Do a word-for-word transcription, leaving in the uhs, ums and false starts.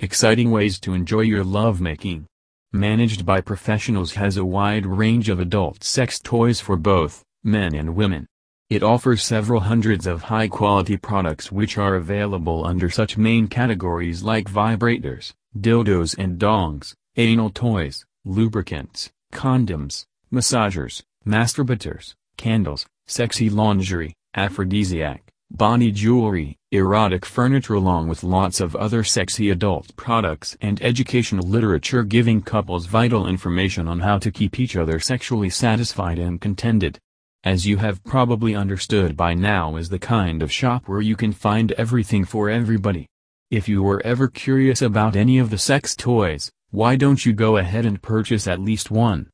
Exciting ways to enjoy your lovemaking. Managed by professionals, has a wide range of adult sex toys for both men and women. It offers several hundreds of high-quality products which are available under such main categories like vibrators, dildos and dongs, anal toys, lubricants, condoms, massagers, masturbators, candles, sexy lingerie, aphrodisiac, body jewelry, erotic furniture, along with lots of other sexy adult products and educational literature giving couples vital information on how to keep each other sexually satisfied and contented. As you have probably understood by now, is the kind of shop where you can find everything for everybody. If you were ever curious about any of the sex toys, why don't you go ahead and purchase at least one?